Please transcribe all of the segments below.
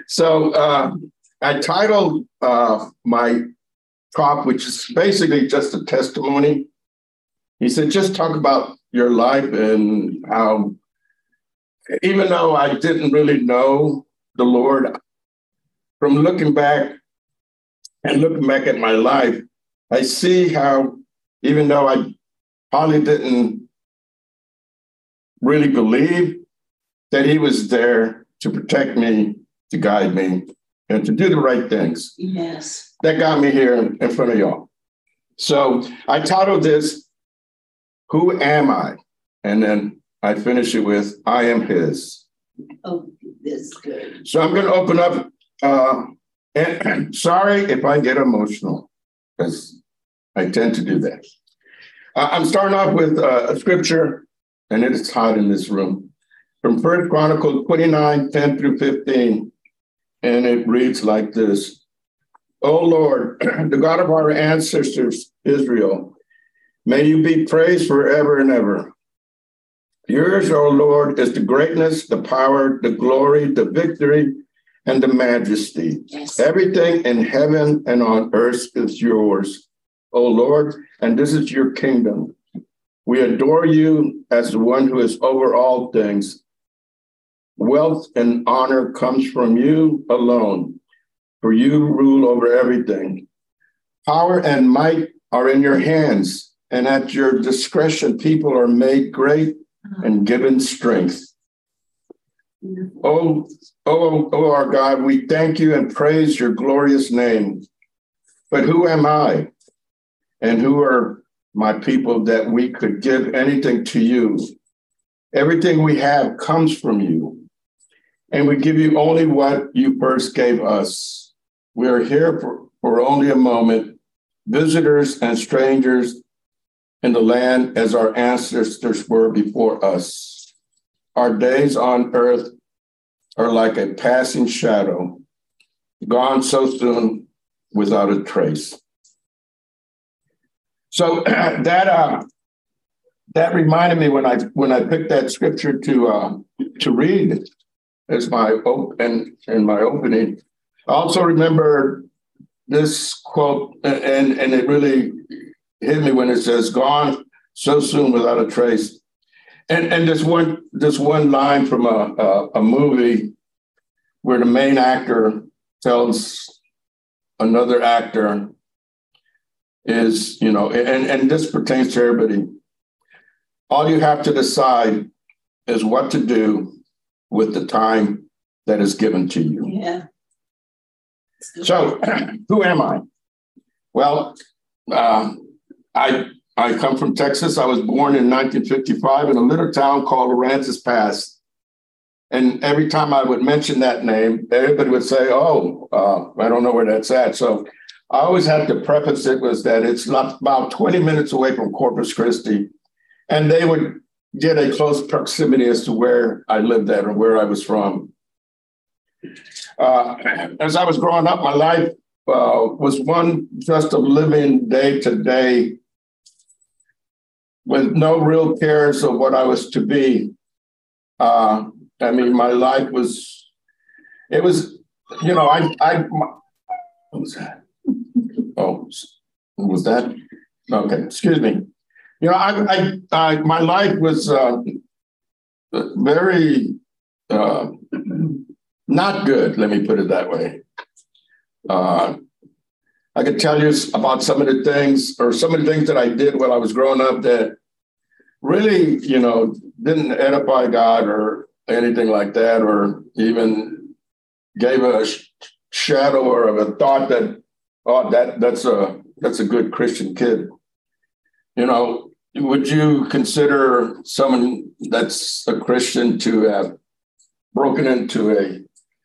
So I titled my talk, which is basically just a testimony. He said, just talk about your life and how, even though I didn't really know the Lord, from looking back at my life, I see how, even though I probably didn't really believe, that he was there to protect me, to guide me, and to do the right things. Yes. That got me here in front of y'all. So I titled this, Who Am I? And then I finish it with, I am his. Oh, that's good. So I'm going to open up. And sorry if I get emotional, because I tend to do that. I'm starting off with a scripture, and it is hot in this room, from 1 Chronicles 29, 10 through 15. And it reads like this. O Lord, the God of our ancestors, Israel, may you be praised forever and ever. Yours, O Lord, is the greatness, the power, the glory, the victory, and the majesty. Yes. Everything in heaven and on earth is yours, O Lord, and this is your kingdom. We adore you as the one who is over all things. Wealth and honor comes from you alone, for you rule over everything. Power and might are in your hands, and at your discretion, people are made great and given strength. Oh, our God, we thank you and praise your glorious name. But who am I? And who are my people that we could give anything to you? Everything we have comes from you. And we give you only what you first gave us. We are here for only a moment, visitors and strangers in the land as our ancestors were before us. Our days on earth are like a passing shadow, gone so soon without a trace. So that reminded me when I picked that scripture to read as my opening. I also remember this quote, and it really hit me when it says, "Gone so soon without a trace." And this one line from a movie where the main actor tells another actor is, and this pertains to everybody. All you have to decide is what to do with the time that is given to you. Yeah. So, who am I? Well, I come from Texas. I was born in 1955 in a little town called Aransas Pass. And every time I would mention that name, everybody would say, I don't know where that's at. So I always had to preface it was that it's not about 20 minutes away from Corpus Christi. And they would get a close proximity as to where I lived at or where I was from. As I was growing up, my life was one just of living day to day with no real cares of what I was to be. My life was, what was that? Oh, was that? Okay, excuse me. My life was very not good, let me put it that way. I could tell you about some of the things that I did while I was growing up that really, didn't edify God or anything like that, or even gave a shadow or of a thought that, that's a good Christian kid. Would you consider someone that's a Christian to have broken into a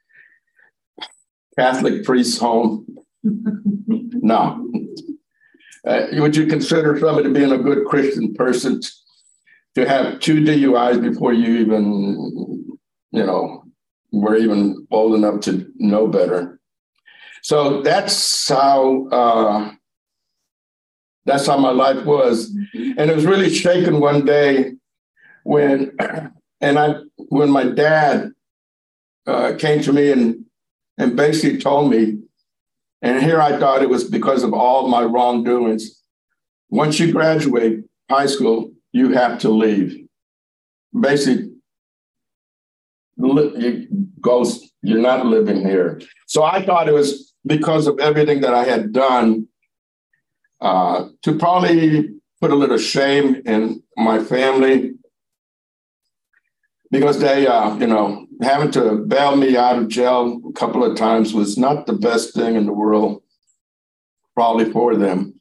Catholic priest's home? No. Would you consider somebody being a good Christian person to have 2 DUIs before you even, were even old enough to know better? So that's how my life was. And it was really shaken one day when my dad came to me and and basically told me, and here I thought it was because of all my wrongdoings, once you graduate high school, you have to leave. Basically, you're not living here. So I thought it was because of everything that I had done to probably put a little shame in my family, because they, having to bail me out of jail a couple of times was not the best thing in the world, probably for them.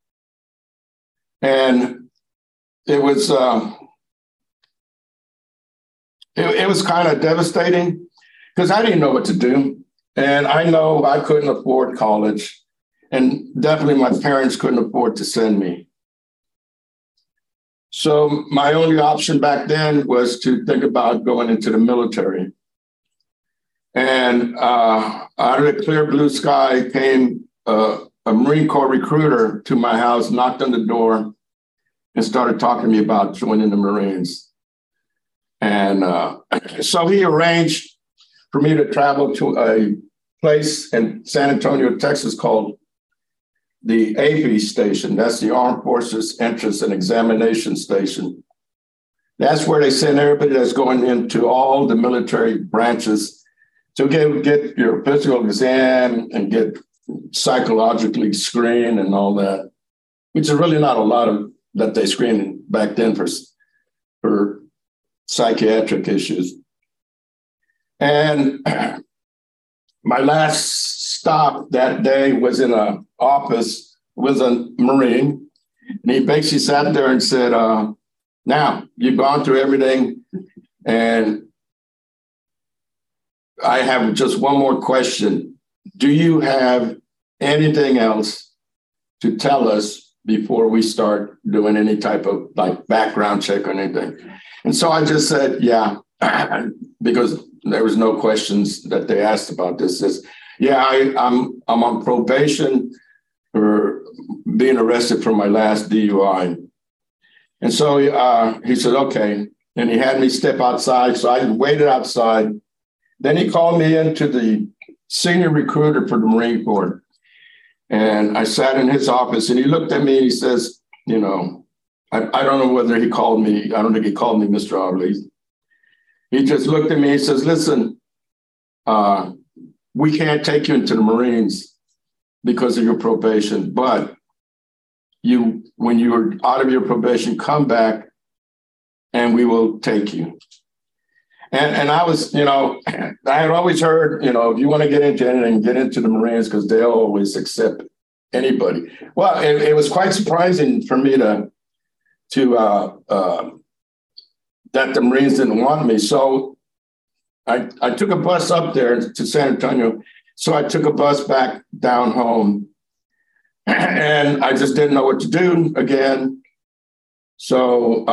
And it was it was kind of devastating because I didn't know what to do. And I know I couldn't afford college, and definitely my parents couldn't afford to send me. So my only option back then was to think about going into the military. And out of the clear blue sky came a Marine Corps recruiter to my house, knocked on the door, and started talking to me about joining the Marines. And so he arranged for me to travel to a place in San Antonio, Texas called the AV station. That's the Armed Forces Entrance and Examination Station. That's where they send everybody that's going into all the military branches to get your physical exam and get psychologically screened and all that, which is really not a lot of that they screened back then for psychiatric issues. And my last stop that day was in an office with a Marine. And he basically sat there and said, now, you've gone through everything, and I have just one more question. Do you have anything else to tell us before we start doing any type of like background check or anything? And so I just said, yeah, because there was no questions that they asked about this. Says, yeah, I'm on probation for being arrested for my last DUI. And so he said, okay. And he had me step outside. So I waited outside. Then he called me into the senior recruiter for the Marine Corps. And I sat in his office, and he looked at me and he says, I don't know whether he called me. I don't think he called me Mr. Audley. He just looked at me and says, listen, we can't take you into the Marines because of your probation, but when you're out of your probation, come back and we will take you. And I was, I had always heard, if you want to get into anything, get into the Marines because they'll always accept anybody. Well, it was quite surprising for me that the Marines didn't want me. So I took a bus up there to San Antonio. So I took a bus back down home, and I just didn't know what to do again. So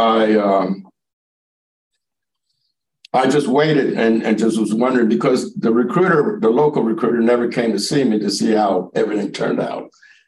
I just waited and just was wondering, because the local recruiter never came to see me to see how everything turned out.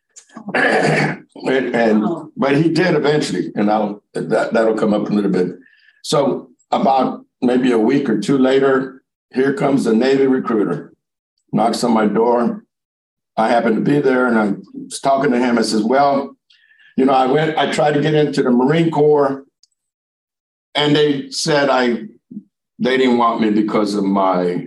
But he did eventually, and that'll come up in a little bit. So about maybe a week or two later, here comes the Navy recruiter, knocks on my door. I happened to be there, and I was talking to him. I says, well, I tried to get into the Marine Corps, and they said they didn't want me because of my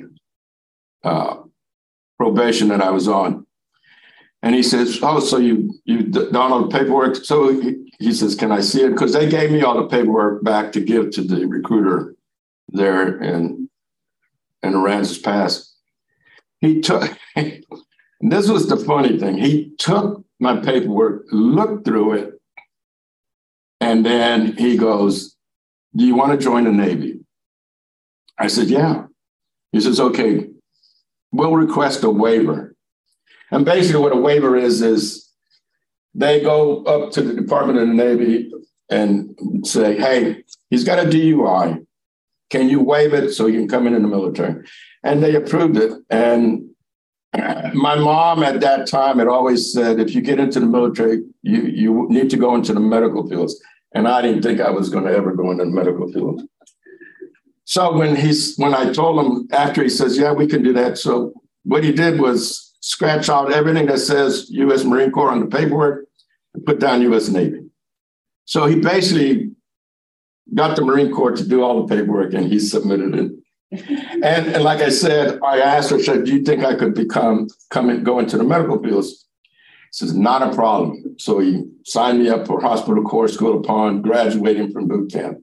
probation that I was on. And he says, oh, so you done all the paperwork? So he says, can I see it? Because they gave me all the paperwork back to give to the recruiter there in Aransas Pass. He took, and this was the funny thing, he took my paperwork, looked through it, and then he goes, do you want to join the Navy? I said, yeah. He says, okay, we'll request a waiver. And basically what a waiver is they go up to the Department of the Navy and say, hey, he's got a DUI. Can you waive it so he can come in the military? And they approved it. And my mom at that time had always said, if you get into the military, you need to go into the medical fields. And I didn't think I was going to ever go into the medical field. So when I told him after, he says, yeah, we can do that. So what he did was scratch out everything that says U.S. Marine Corps on the paperwork and put down U.S. Navy. So he basically got the Marine Corps to do all the paperwork, and he submitted it. And like I said, I asked her, said, do you think I could go into the medical field? He says, not a problem. So he signed me up for hospital corps school upon graduating from boot camp.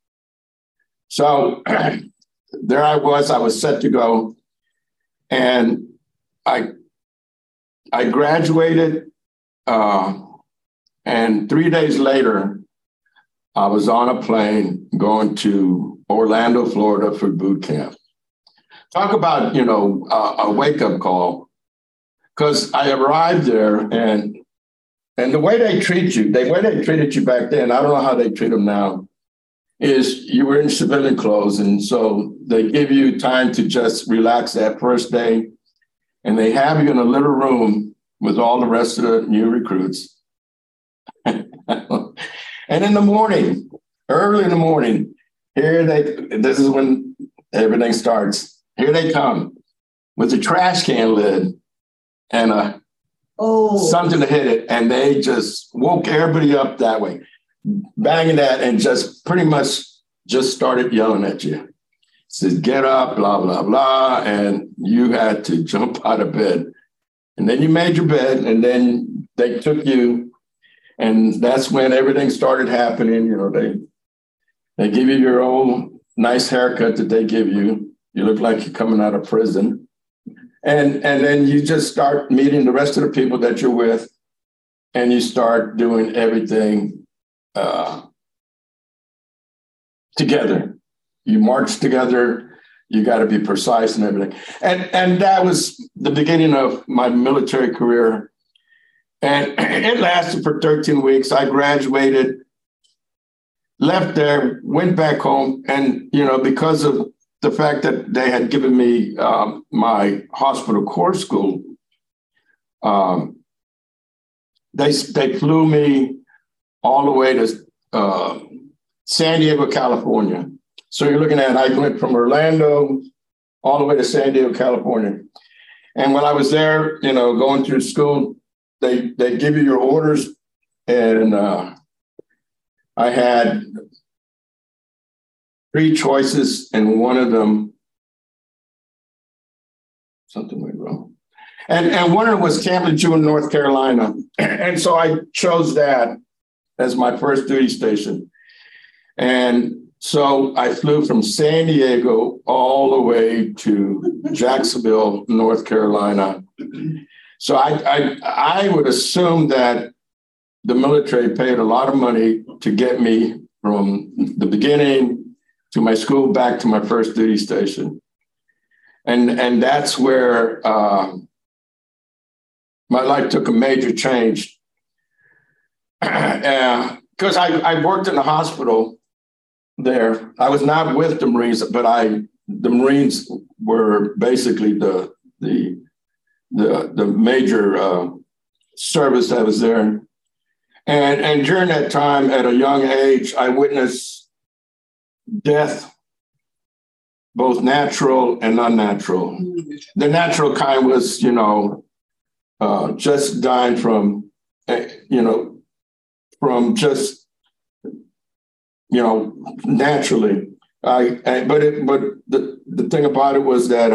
So there I was set to go. And I graduated, and 3 days later, I was on a plane going to Orlando, Florida for boot camp. Talk about, a wake-up call, because I arrived there and the way they treat you, the way they treated you back then, I don't know how they treat them now, is you were in civilian clothes. And so they give you time to just relax that first day. And they have you in a little room with all the rest of the new recruits. And in the morning, early in the morning, this is when everything starts. Here they come with a trash can lid and something to hit it. And they just woke everybody up that way, banging that, and just pretty much just started yelling at you. Said, get up, blah, blah, blah. And you had to jump out of bed. And then you made your bed, and then they took you. And that's when everything started happening. They give you your own nice haircut that they give you. You look like you're coming out of prison. And then you just start meeting the rest of the people that you're with, and you start doing everything together. You march together. You got to be precise and everything. And that was the beginning of my military career. And it lasted for 13 weeks. I graduated, left there, went back home. And, because of the fact that they had given me my hospital corps school, they flew me all the way to San Diego, California. So you're looking at, I went from Orlando all the way to San Diego, California. And when I was there, going through school, they give you your orders. And I had 3 choices, and one of them, something went wrong. And one of them was Camp Lejeune, North Carolina. And so I chose that as my first duty station. And so I flew from San Diego all the way to Jacksonville, North Carolina. So I would assume that the military paid a lot of money to get me from the beginning to my school back to my first duty station. And that's where my life took a major change. Because I worked in the hospital there. I was not with the Marines, but the Marines were basically the major service that was there. And during that time, at a young age, I witnessed death, both natural and unnatural. The natural kind was, just dying from just, naturally. But the thing about it was that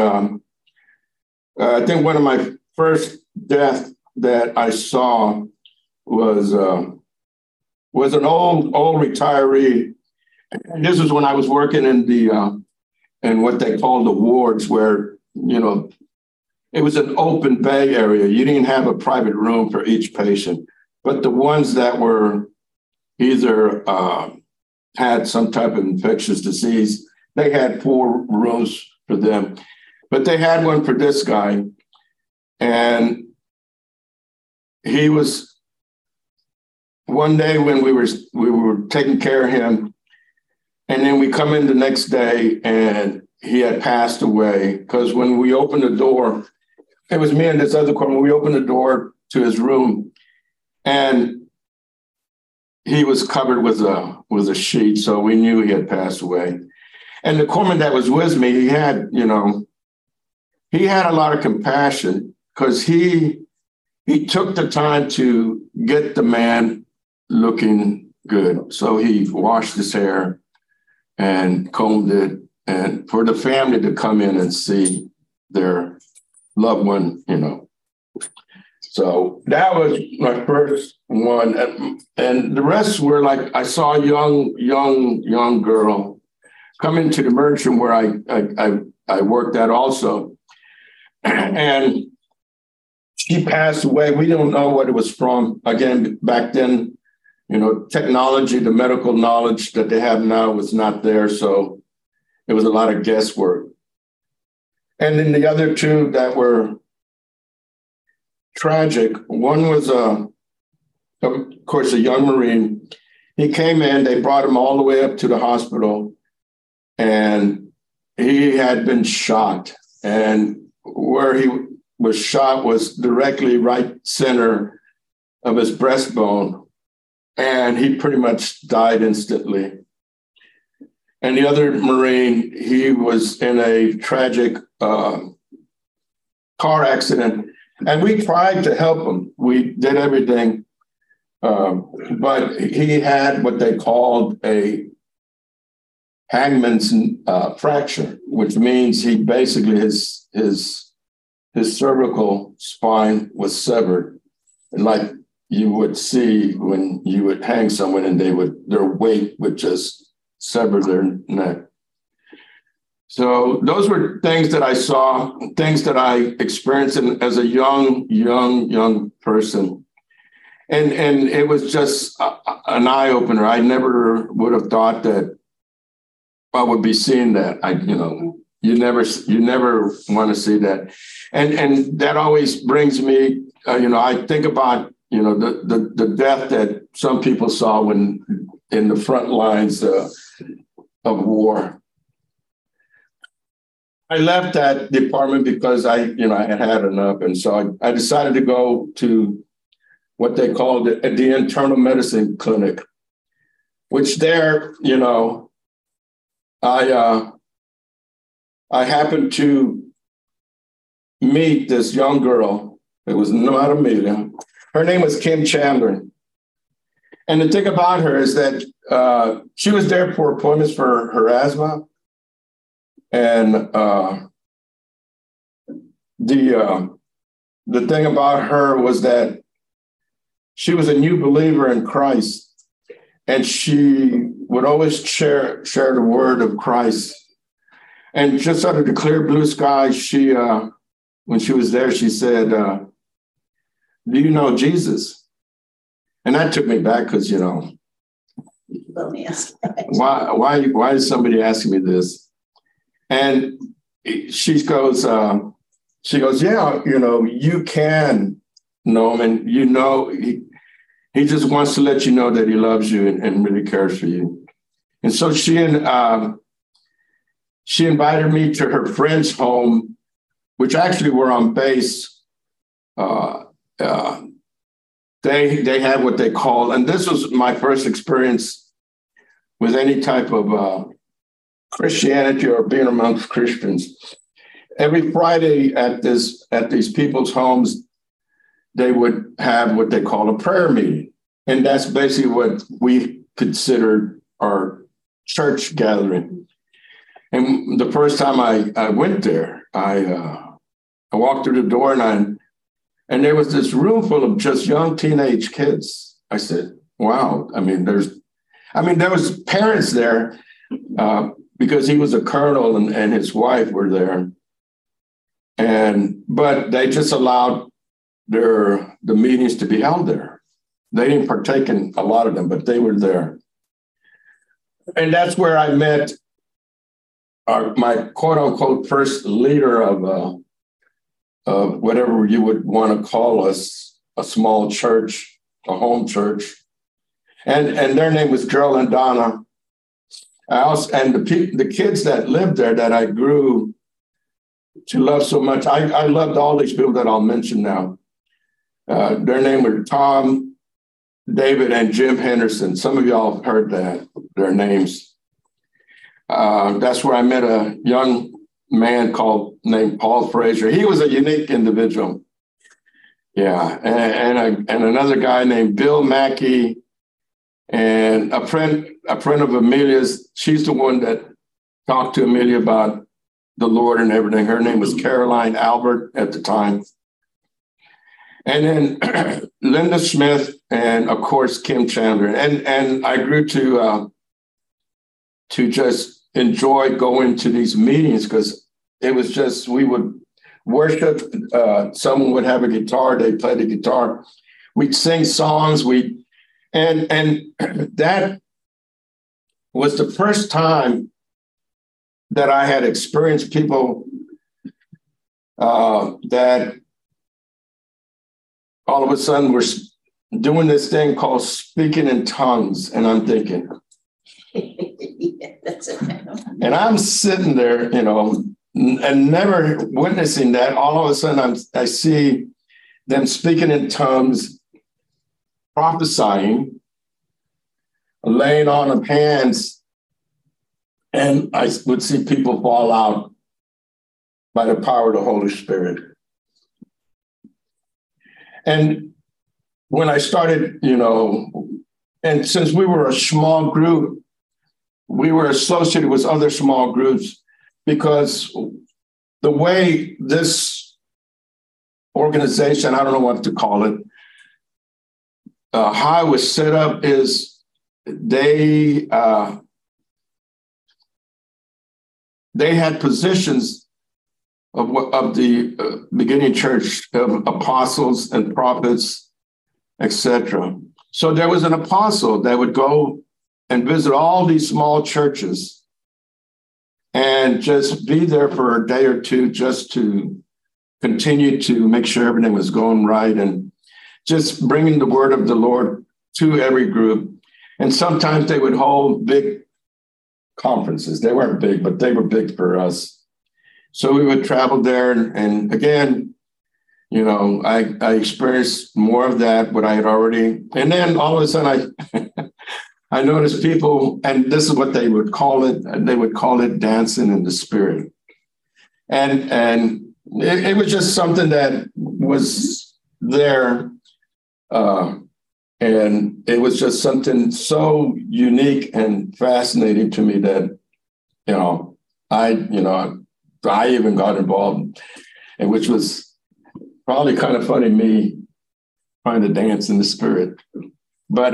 I think one of my first deaths that I saw was an old retiree. And this was when I was working in what they call the wards, where it was an open bay area. You didn't have a private room for each patient, but the ones that were either had some type of infectious disease, they had 4 rooms for them. But they had one for this guy, and he was, one day when we were taking care of him, and then we come in the next day and he had passed away. Because when we opened the door, it was me and this other corpsman, we opened the door to his room, and he was covered with a sheet, so we knew he had passed away. And the corpsman that was with me, he had, he had a lot of compassion because he took the time to get the man looking good. So he washed his hair and combed it, and for the family to come in and see their loved one, So that was my first one. And the rest were like, I saw a young girl come into the emergency room where I worked at also. And she passed away. We don't know what it was from. Again, back then, technology, the medical knowledge that they have now was not there. So it was a lot of guesswork. And then the other two that were tragic, one was, of course, a young Marine. He came in, they brought him all the way up to the hospital, and he had been shot. And where he was shot was directly right center of his breastbone, and he pretty much died instantly. And the other Marine, he was in a tragic car accident, and we tried to help him. We did everything, but he had what they called a hangman's fracture, which means he basically his cervical spine was severed, and like you would see when you would hang someone, and their weight would just sever their neck. So those were things that I saw, things that I experienced as a young person. And it was just an eye opener. I never would have thought that I would be seeing that. You never want to see that. And that always brings me, I think about, the death that some people saw when in the front lines of war. I left that department because I had had enough. And so I decided to go to what they called the internal medicine clinic, which there, I happened to meet this young girl. It was not Amelia. Her name was Kim Chandler. And the thing about her is that she was there for appointments for her asthma. And the thing about her was that she was a new believer in Christ, and she would always share the word of Christ. And just under the clear blue sky, she when she was there, she said, "Do you know Jesus?" And that took me back because why is somebody asking me this? And she goes, yeah, you can know him, and he just wants to let you know that he loves you and really cares for you. And so she invited me to her friend's home, which actually were on base. They had what they call, and this was my first experience with any type of Christianity or being amongst Christians. Every Friday at these people's homes, they would have what they call a prayer meeting. And that's basically what we considered our church gathering. And the first time I went there, I walked through the door and there was this room full of just young teenage kids. I said, wow. There was parents there, because he was a colonel and his wife were there. But they just allowed the meetings to be held there. They didn't partake in a lot of them, but they were there. And that's where I met my quote unquote first leader of whatever you would want to call us, a small church, a home church. And their name was Gerald and Donna. And the kids that lived there that I grew to love so much, I loved all these people that I'll mention now. Their name were Tom, David, and Jim Henderson. Some of y'all have heard their names. That's where I met a young man called named Paul Frazier. He was a unique individual. Yeah, and another guy named Bill Mackey, and a friend of Amelia's. She's the one that talked to Amelia about the Lord and everything. Her name was Caroline Albert at the time. And then Linda Smith, and of course Kim Chandler. And I grew to just enjoy going to these meetings, because it was just, we would worship. Someone would have a guitar, they played the guitar. We'd sing songs. And that was the first time that I had experienced people that all of a sudden were doing this thing called speaking in tongues. And I'm thinking, Yeah, that's it. and I'm sitting there, and never witnessing that. All of a sudden I see them speaking in tongues, prophesying, laying on of hands, and I would see people fall out by the power of the Holy Spirit. And when I started, and since we were a small group, we were associated with other small groups, because the way this organization, I don't know what to call it, how it was set up is they had positions of the beginning church, of apostles and prophets, etc. So there was an apostle that would go and visit all these small churches and just be there for a day or two, just to continue to make sure everything was going right, and just bringing the word of the Lord to every group. And sometimes they would hold big conferences. They weren't big, but they were big for us. So we would travel there. And again, I experienced more of that, what I had already. And then all of a sudden I noticed people, and this is what they would call it. They would call it dancing in the spirit. And it was just something that was there. And it was just something so unique and fascinating to me that, I even got involved, and which was probably kind of funny, me trying to dance in the spirit. But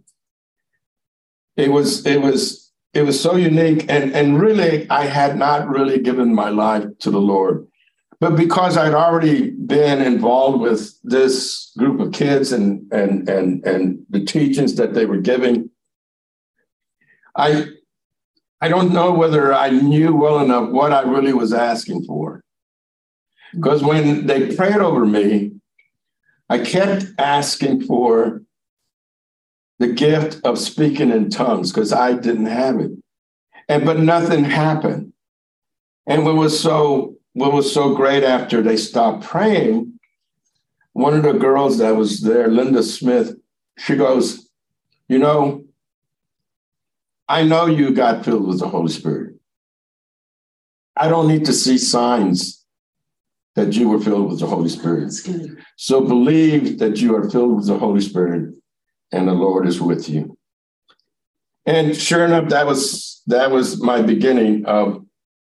it was so unique, and really I had not really given my life to the Lord. But because I'd already been involved with this group of kids and the teachings that they were giving, I don't know whether I knew well enough what I really was asking for. Because when they prayed over me, I kept asking for the gift of speaking in tongues, because I didn't have it. But nothing happened. And what was so great, after they stopped praying, one of the girls that was there, Linda Smith, she goes, I know you got filled with the Holy Spirit. I don't need to see signs that you were filled with the Holy Spirit. So believe that you are filled with the Holy Spirit and the Lord is with you. And sure enough, that was my beginning of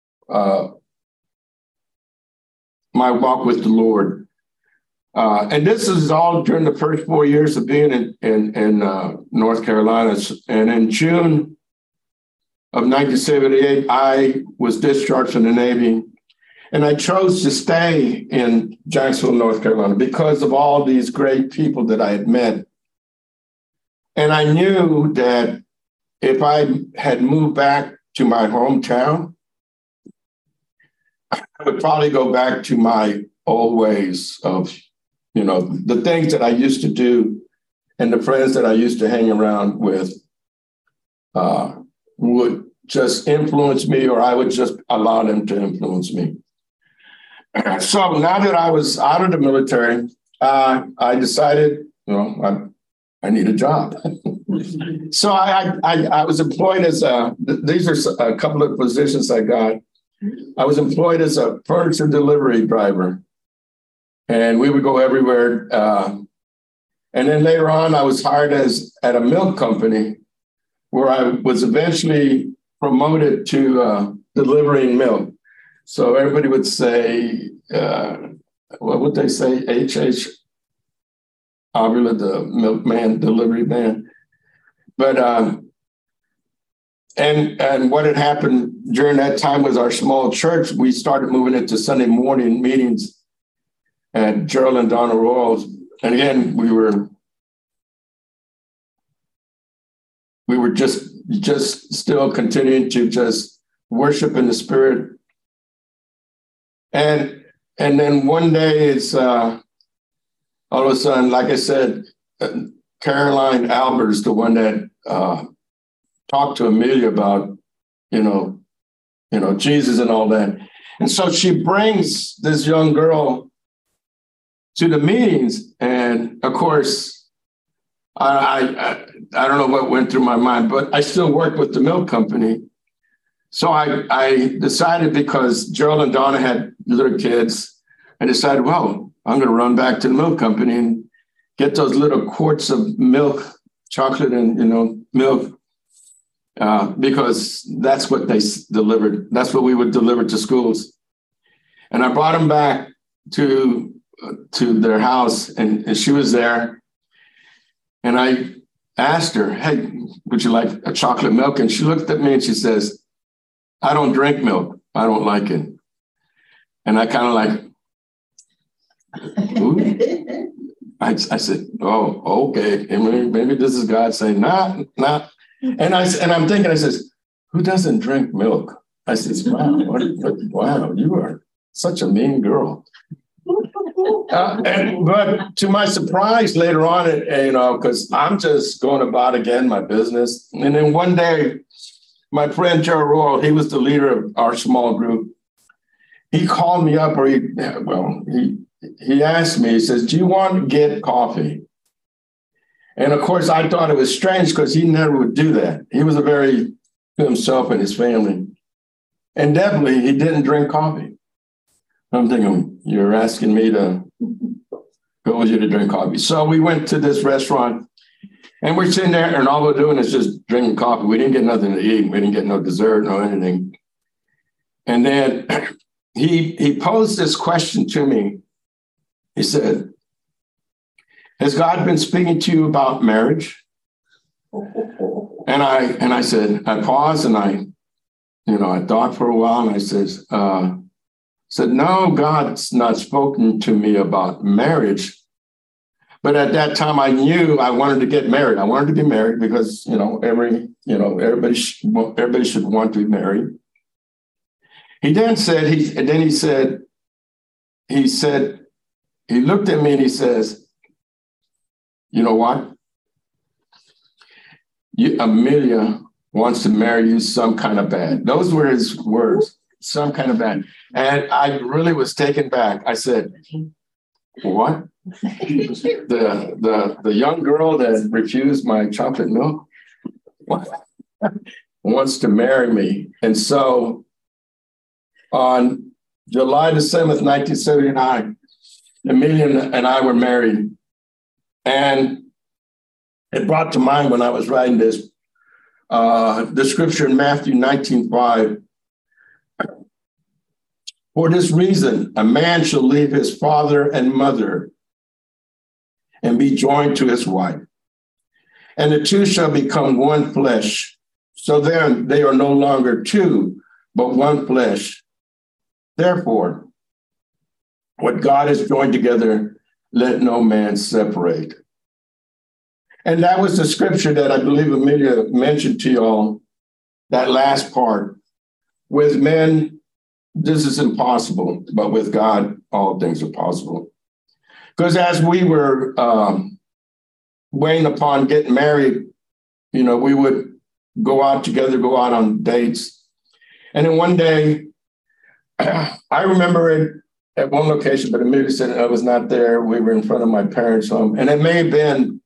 my walk with the Lord. And this is all during the first 4 years of being in North Carolina. And in June of 1978, I was discharged from the Navy. And I chose to stay in Jacksonville, North Carolina, because of all these great people that I had met. And I knew that if I had moved back to my hometown, I would probably go back to my old ways of, the things that I used to do, and the friends that I used to hang around with would just influence me, or I would just allow them to influence me. So now that I was out of the military, I decided, I need a job. So I was employed as these are a couple of positions I got. I was employed as a furniture delivery driver, and we would go everywhere. And then later on, I was hired at a milk company where I was eventually promoted to delivering milk. So everybody would say, what would they say? H.H. Avila, the milkman, delivery man. But, and what had happened during that time was our small church, we started moving into Sunday morning meetings at Gerald and Donna Royals. And again, we were just still continuing to just worship in the Spirit. And then one day it's all of a sudden, like I said, Caroline Albers, the one that talked to Amelia about, Jesus and all that. And so she brings this young girl to the meetings. And of course, I don't know what went through my mind, but I still worked with the milk company. So I decided, because Gerald and Donna had little kids, I decided, well, I'm going to run back to the milk company and get those little quarts of milk, chocolate and, milk, because that's what they delivered. That's what we would deliver to schools. And I brought them back to their house, and she was there. And I asked her, hey, would you like a chocolate milk? And she looked at me and she says, I don't drink milk. I don't like it. And I kind of like, ooh. I said, oh, okay. Maybe this is God saying, nah. And I'm thinking, I says, who doesn't drink milk? I says, wow, you are such a mean girl. But to my surprise, later on, because I'm just going about again my business. And then one day, my friend Gerald Royal, he was the leader of our small group. He called me up, he asked me, he says, do you want to get coffee? And of course, I thought it was strange because he never would do that. He was to himself and his family. And definitely, he didn't drink coffee. I'm thinking, you're asking me to go with you to drink coffee. So we went to this restaurant, and we're sitting there, and all we're doing is just drinking coffee. We didn't get nothing to eat. We didn't get no dessert, no anything. And then he posed this question to me. He said, has God been speaking to you about marriage? And I said, I paused and I thought for a while, and I said, no, God's not spoken to me about marriage. But at that time, I knew I wanted to get married. I wanted to be married because, everybody should want to be married. He then said, he looked at me and he says, you know what? Amelia wants to marry you some kind of bad. Those were his words, some kind of bad. And I really was taken back. I said, what? The young girl that refused my chocolate milk wants to marry me. And so on July the 7th, 1979, Amelia and I were married. And it brought to mind when I was writing this, the scripture in Matthew 19:5. For this reason, a man shall leave his father and mother and be joined to his wife, and the two shall become one flesh. So then they are no longer two, but one flesh. Therefore, what God has joined together, let no man separate. And that was the scripture that I believe Amelia mentioned to you all, that last part. With men, this is impossible, but with God, all things are possible. Because as we were weighing upon getting married, we would go out together, go out on dates. And then one day, I remember it at one location, but Amelia said I was not there. We were in front of my parents' home, and it may have been,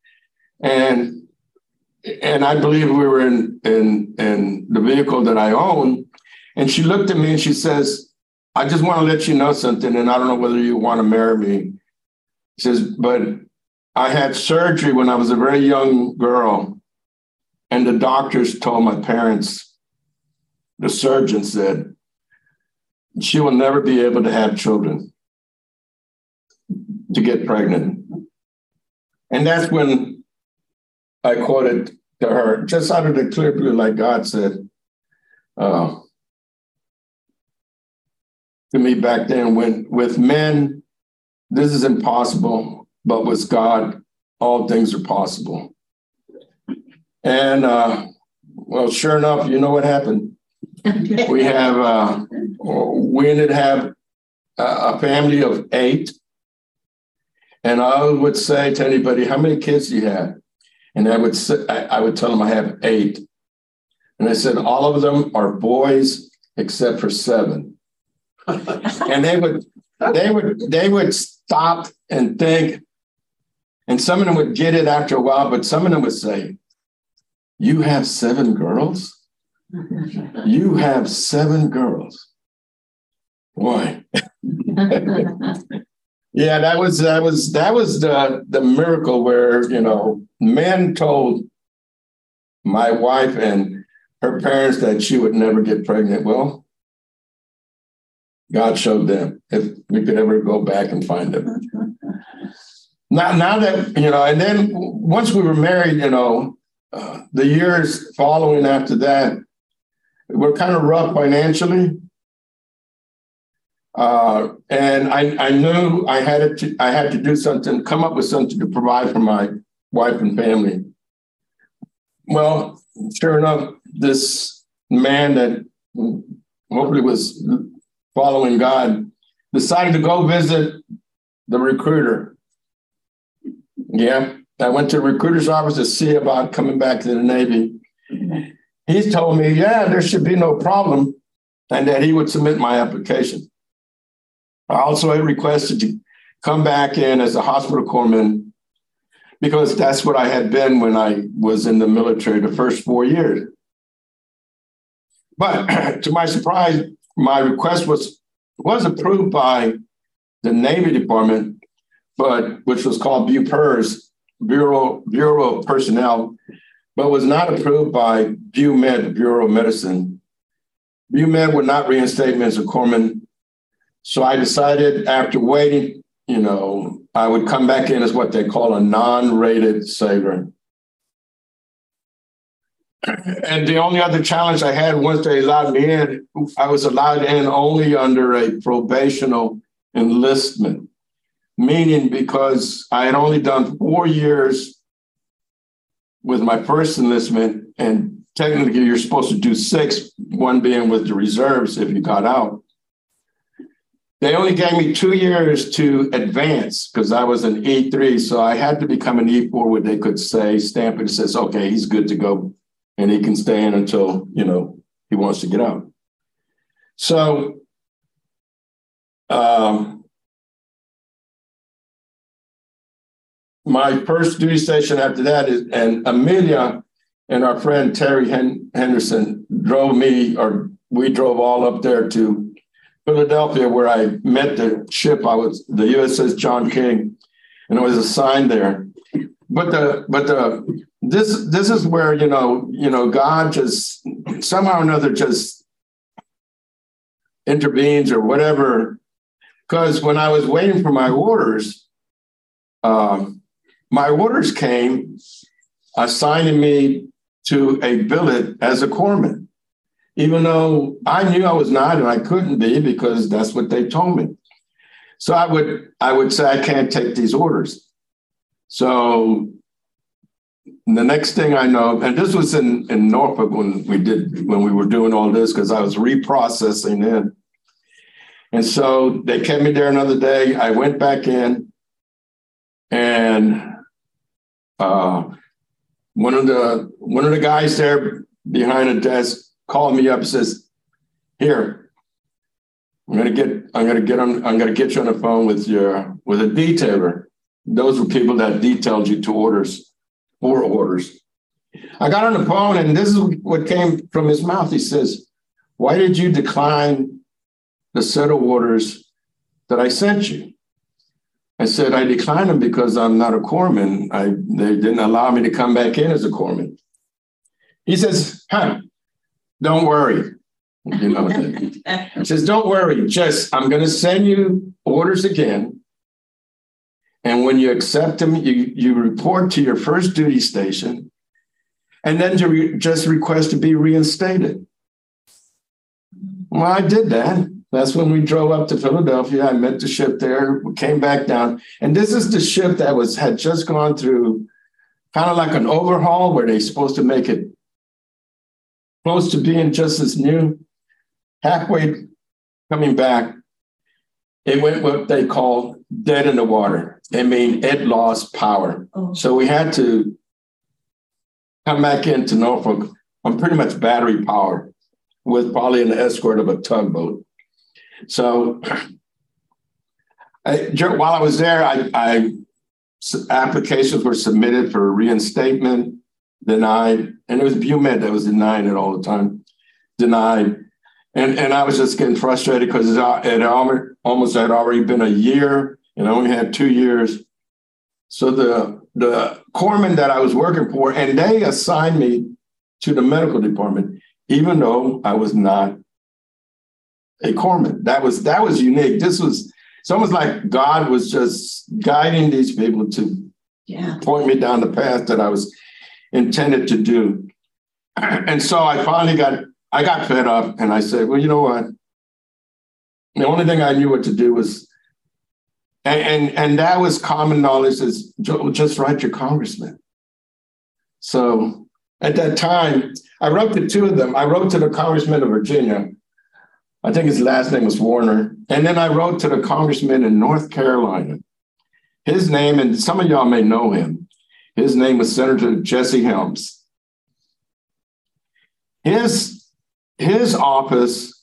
and I believe we were in the vehicle that I own, And she looked at me and she says, I just want to let you know something, and I don't know whether you want to marry me. She says, but I had surgery when I was a very young girl, and the doctors told my parents, the surgeon said, she will never be able to have children, to get pregnant. And that's when I quoted to her, just out of the clear blue, like God said to me back then, when with men, this is impossible, but with God, all things are possible. And well, sure enough, you know what happened? We ended have a family of 8. And I would say to anybody, how many kids do you have? And I would tell them I have 8. And I said, all of them are boys except for 7. And they would stop and think, and some of them would get it after a while, but some of them would say, you have 7 girls? You have 7 girls. Boy. Yeah, that was the miracle where, you know, men told my wife and her parents that she would never get pregnant. Well, God showed them, if we could ever go back and find them. Now that, you know, and then once we were married, you know, the years following after that were kind of rough financially. And I knew I had to do something, come up with something to provide for my wife and family. Well, sure enough, this man that hopefully was following God decided to go visit the recruiter. Yeah, I went to the recruiter's office to see about coming back to the Navy. He told me, yeah, there should be no problem, and that he would submit my application. I also had requested to come back in as a hospital corpsman because that's what I had been when I was in the military the first 4 years. But to my surprise, my request was approved by the Navy Department, but which was called BUPERS, Bureau of Personnel, but was not approved by BUMED, Bureau of Medicine. BUMED would not reinstate me as a corpsman. So I decided after waiting, you know, I would come back in as what they call a non-rated sailor. And the only other challenge I had once they allowed me in, I was allowed in only under a probational enlistment, meaning because I had only done 4 years with my first enlistment, and technically you're supposed to do 6, one being with the reserves if you got out. They only gave me 2 years to advance because I was an E3. So I had to become an E4 where they could say, stamp it, and says, okay, he's good to go. And he can stay in until, you know, he wants to get out. So my first duty station after that is, and Amelia and our friend Terry Henderson drove me, or we drove all up there to Philadelphia, where I met the ship. I was the USS John King, and I was assigned there. But this is where you know God just somehow or another just intervenes or whatever. Because when I was waiting for my orders came assigning me to a billet as a corpsman, even though I knew I was not and I couldn't be because that's what they told me. So I would say, I can't take these orders. So the next thing I know, and this was in Norfolk when we were doing all this, because I was reprocessing in. And so they kept me there another day. I went back in, and one of the guys there behind the desk called me up and says, "Here, I'm gonna get you on the phone with a detailer." Those were people that detailed you to orders, I got on the phone, and this is what came from his mouth. He says, why did you decline the set of orders that I sent you? I said, I declined them because I'm not a corpsman. They didn't allow me to come back in as a corpsman. He says, don't worry. You know, he says, don't worry. Just, I'm going to send you orders again. And when you accept them, you report to your first duty station, and then just request to be reinstated. Well, I did that. That's when we drove up to Philadelphia. I met the ship there. We came back down. And this is the ship that had just gone through kind of like an overhaul where they're supposed to make it close to being just as new. Halfway coming back, it went what they call dead in the water. I mean, it lost power. Oh. So we had to come back into Norfolk on pretty much battery power with probably an escort of a tugboat. So while I was there, applications were submitted for reinstatement, denied, and it was BUMED that was denying it all the time, denied. And I was just getting frustrated because it almost had already been a year, and I only had 2 years. So the corpsman that I was working for, and they assigned me to the medical department, even though I was not a corpsman. That was unique. It's almost like God was just guiding these people to point me down the path that I was intended to do. And so I finally got fed up, and I said, well, you know what? The only thing I knew what to do was, and that was common knowledge, is just write your congressman. So at that time, I wrote to two of them. I wrote to the congressman of Virginia. I think his last name was Warner. And then I wrote to the congressman in North Carolina. His name, and some of y'all may know him, his name was Senator Jesse Helms. His office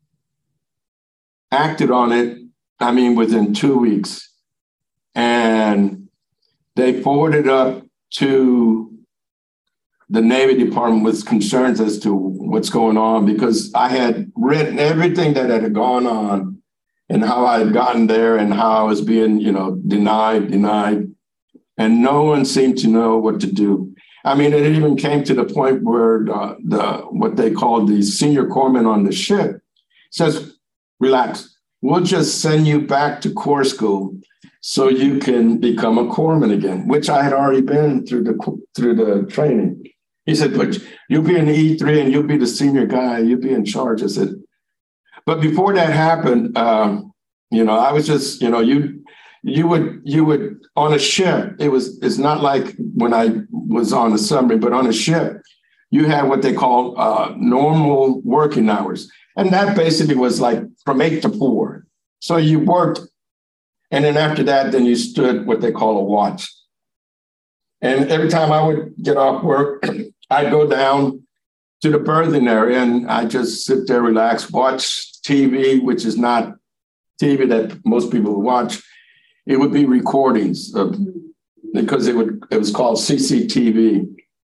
acted on it, within 2 weeks. And they forwarded up to the Navy Department with concerns as to what's going on, because I had written everything that had gone on and how I had gotten there and how I was being, denied. And no one seemed to know what to do. It even came to the point where what they called the senior corpsman on the ship says, relax, we'll just send you back to Corps school so you can become a corpsman again, which I had already been through the training. He said, but you'll be in the E3 and you'll be the senior guy, you'll be in charge. I said, but before that happened, I was just, you would on a ship, it's not like when I was on a submarine, but on a ship, you had what they call normal working hours. And that basically was like from 8 to 4. So you worked, and then after that, then you stood what they call a watch. And every time I would get off work, I'd go down to the berthing area and I just sit there, relax, watch TV, which is not TV that most people would watch. It would be recordings because it was called CCTV.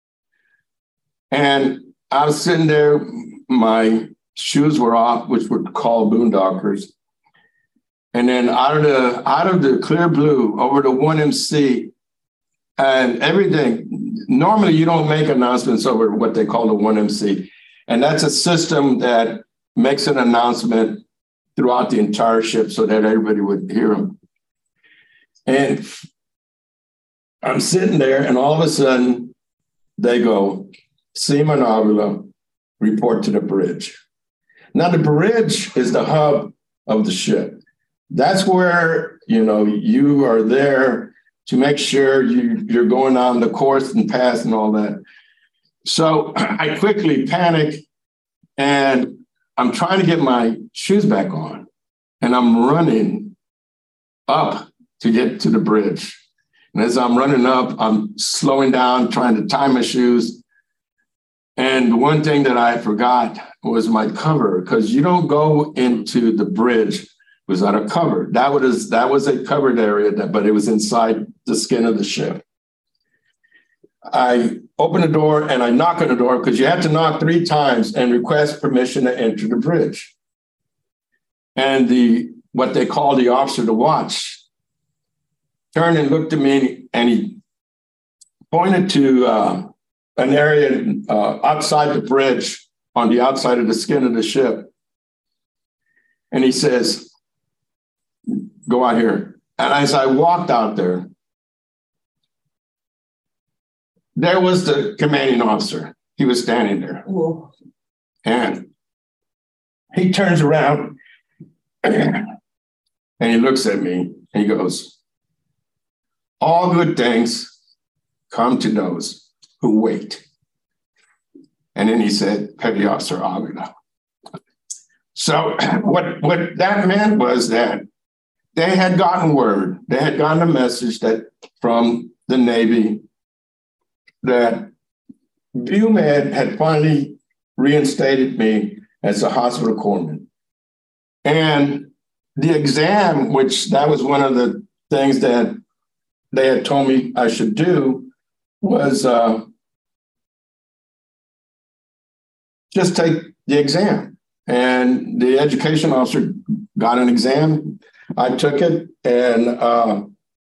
And I was sitting there, my shoes were off, which were called boondockers. And then out of the clear blue over to 1MC and everything. Normally, you don't make announcements over what they call the 1MC. And that's a system that makes an announcement throughout the entire ship so that everybody would hear them. And I'm sitting there, and all of a sudden, they go, Seaman Avila, report to the bridge. Now, the bridge is the hub of the ship. That's where, you are there to make sure you're going on the course and pass and all that. So I quickly panic, and I'm trying to get my shoes back on, and I'm running up to get to the bridge. And as I'm running up, I'm slowing down, trying to tie my shoes. And one thing that I forgot was my cover, because you don't go into the bridge without a cover. That was a covered area, but it was inside the skin of the ship. I open the door and I knock on the door because you have to knock 3 times and request permission to enter the bridge. And what they call the officer to watch turned and looked at me and he pointed to an area outside the bridge on the outside of the skin of the ship. And he says, go out here. And as I walked out there, there was the commanding officer. He was standing there. Whoa. And he turns around and he looks at me and he goes, all good things come to those who wait. And then he said, Petty Officer Avila. So what that meant was that they had gotten word, they had gotten a message that from the Navy that BUMED had finally reinstated me as a hospital corpsman. And the exam, which that was one of the things that they had told me I should do, was just take the exam. And the education officer got an exam. I took it, and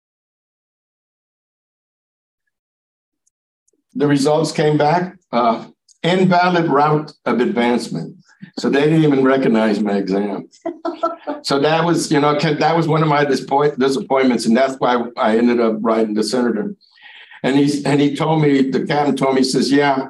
the results came back, invalid route of advancement. So they didn't even recognize my exam. So that was, that was one of my disappointments. And that's why I ended up writing the senator. And he told me, the captain told me, he says, yeah,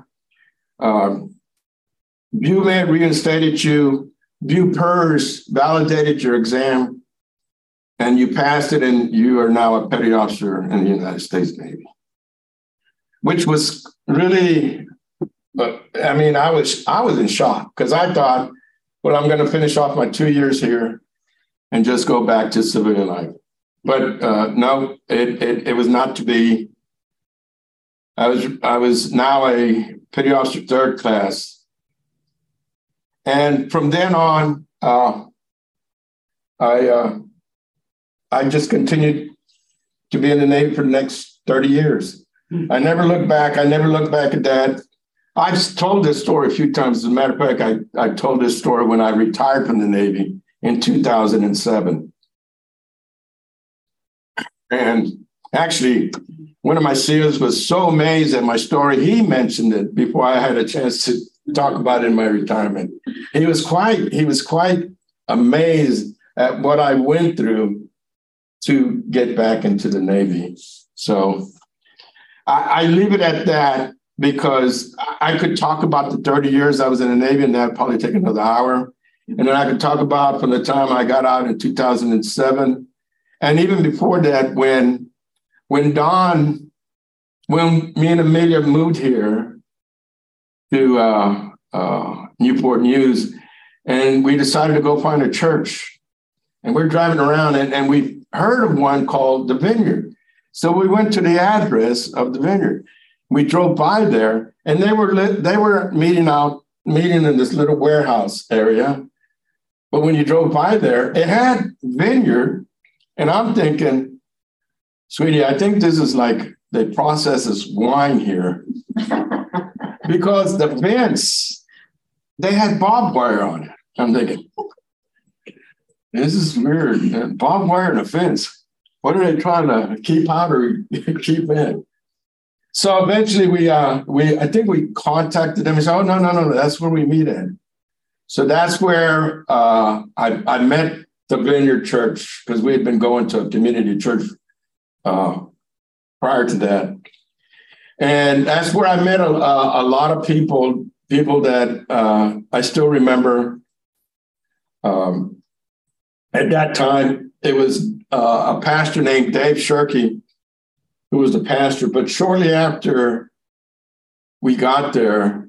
BUMED reinstated you, BUPERS validated your exam, and you passed it, and you are now a petty officer in the United States Navy. Which was really, I was in shock because I thought, well, I'm going to finish off my 2 years here and just go back to civilian life. But no, it was not to be. I was now a petty officer 3rd class. And from then on, I just continued to be in the Navy for the next 30 years. I never looked back. I never looked back at that. I've told this story a few times. As a matter of fact, I told this story when I retired from the Navy in 2007. And actually, one of my SEALs was so amazed at my story, he mentioned it before I had a chance to talk about it in my retirement. He was quite amazed at what I went through to get back into the Navy. So I leave it at that because I could talk about the 30 years I was in the Navy, and that'd probably take another hour. And then I could talk about from the time I got out in 2007. And even before that, when me and Amelia moved here to Newport News, and we decided to go find a church. And we're driving around, and we heard of one called The Vineyard. So we went to the address of The Vineyard. We drove by there, and they were meeting in this little warehouse area. But when you drove by there, it had vineyard, and I'm thinking, sweetie, I think this is like they process this wine here. Because the fence, they had barbed wire on it. I'm thinking, this is weird. Barbed wire and a fence. What are they trying to keep out or keep in? So eventually I think we contacted them and said, oh, no, that's where we meet at. So that's where I met the Vineyard Church, because we had been going to a community church prior to that. And that's where I met a lot of people that I still remember. At that time, it was a pastor named Dave Shirky, who was the pastor. But shortly after we got there,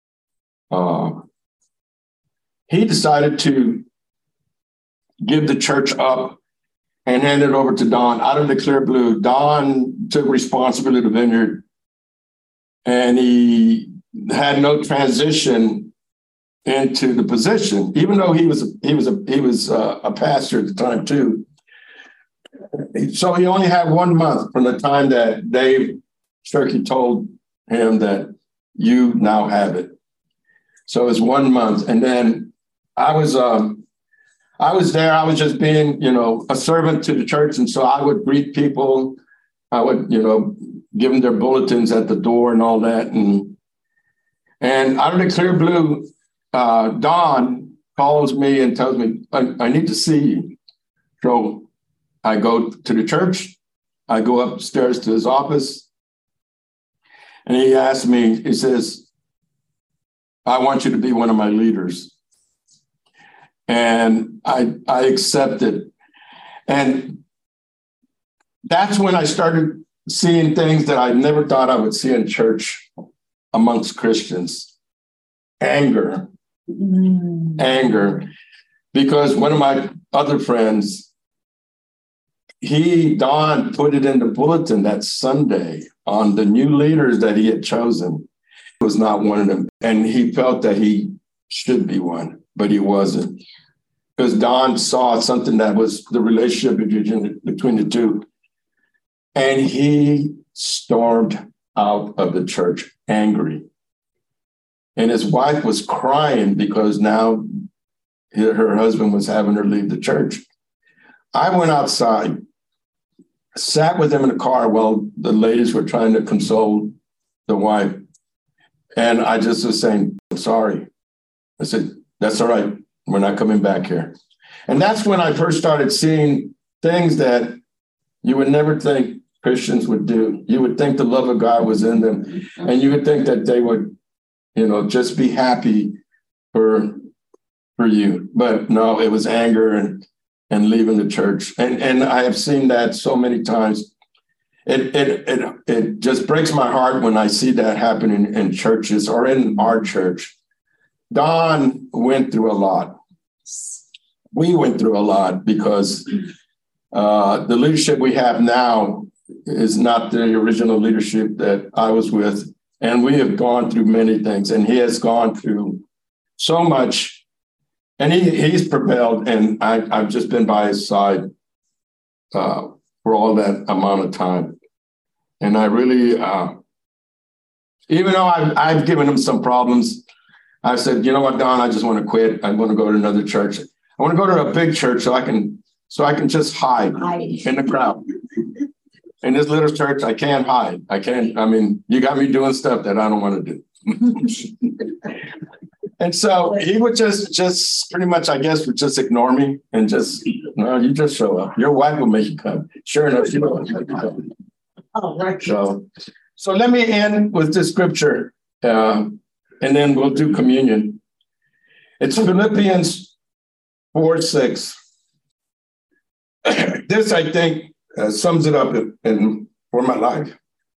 he decided to give the church up and hand it over to Don out of the clear blue. Don took responsibility of the Vineyard, and he had no transition into the position, even though he was a pastor at the time too. So he only had 1 month from the time that Dave Sturkey told him that you now have it. So it's 1 month. And then I was there. I was just being, a servant to the church. And so I would greet people. I would, give them their bulletins at the door and all that. And out of the clear blue, Don calls me and tells me, I need to see you. So I go to the church. I go upstairs to his office. And he asked me, he says, I want you to be one of my leaders. And I accepted. And that's when I started seeing things that I never thought I would see in church amongst Christians. Anger. Anger. Because one of my other friends, Don put it in the bulletin that Sunday on the new leaders that he had chosen. Was not one of them. And he felt that he should be one, but he wasn't. Because Don saw something that was the relationship between the two. And he stormed out of the church angry. And his wife was crying because now her husband was having her leave the church. I went outside, sat with him in the car while the ladies were trying to console the wife. And I just was saying, I'm sorry. I said, that's all right. We're not coming back here. And that's when I first started seeing things that you would never think Christians would do. You would think the love of God was in them. And you would think that they would, just be happy for you. But no, it was anger and leaving the church. And I have seen that so many times. It just breaks my heart when I see that happening in churches or in our church. Don went through a lot. We went through a lot because the leadership we have now is not the original leadership that I was with. And we have gone through many things, and he has gone through so much. And he's prevailed, and I've just been by his side for all that amount of time. And I really, even though I've given him some problems, I said, you know what, Don, I just want to quit. I want to go to another church. I want to go to a big church so I can just hide in the crowd. In this little church, I can't hide. You got me doing stuff that I don't want to do. And so he would just pretty much, I guess, would just ignore me and just, no, you just show up. Your wife will make you come. Sure enough, she will make you come. Oh, right. So let me end with this scripture, and then we'll do communion. It's Philippians 4:6. This, I think, sums it up for my life.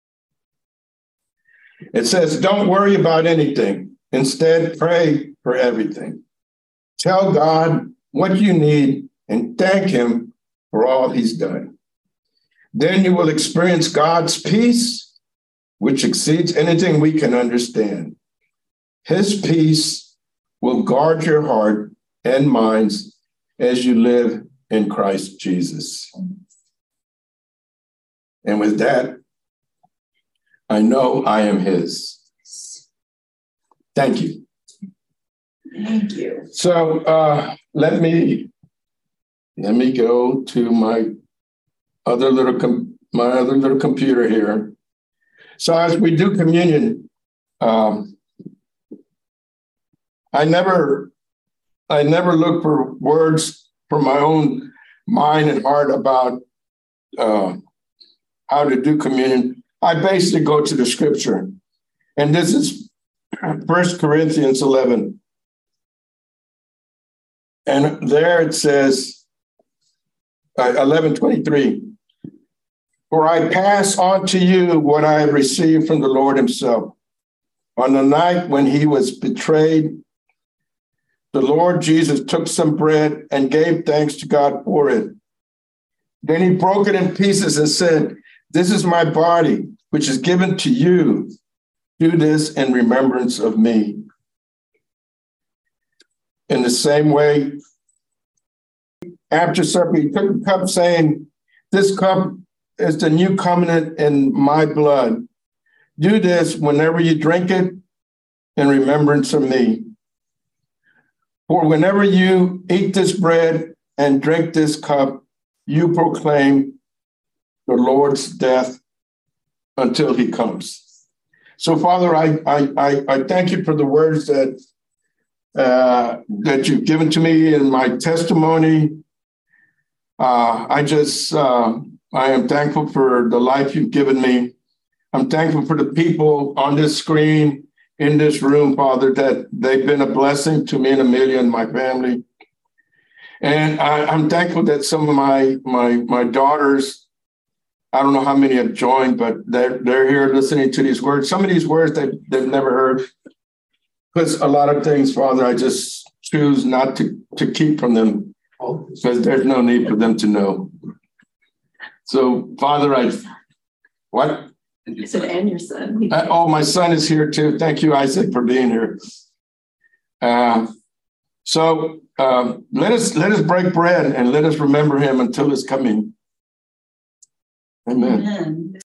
It says, don't worry about anything. Instead, pray for everything. Tell God what you need and thank him for all he's done. Then you will experience God's peace, which exceeds anything we can understand. His peace will guard your heart and minds as you live in Christ Jesus. And with that, I know I am his. Thank you. Thank you. So let me go to my other little computer here. So as we do communion, I never look for words from my own mind and heart about how to do communion. I basically go to the scripture, and this is 1 Corinthians 11. And there it says, 11:23, for I pass on to you what I have received from the Lord himself. On the night when he was betrayed, the Lord Jesus took some bread and gave thanks to God for it. Then he broke it in pieces and said, this is my body, which is given to you. Do this in remembrance of me. In the same way, after supper, he took the cup saying, this cup is the new covenant in my blood. Do this whenever you drink it in remembrance of me. For whenever you eat this bread and drink this cup, you proclaim the Lord's death until he comes. So, Father, I thank you for the words that you've given to me in my testimony. I am thankful for the life you've given me. I'm thankful for the people on this screen, in this room, Father, that they've been a blessing to me and Amelia and my family. And I'm thankful that some of my daughters, I don't know how many have joined, but they're here listening to these words. Some of these words they've never heard. Because a lot of things, Father, I just choose not to keep from them because there's no need for them to know. So, Father, what? You said, and your son. My son is here too. Thank you, Isaac, for being here. So let us break bread and let us remember him until his coming. Amen. Amen.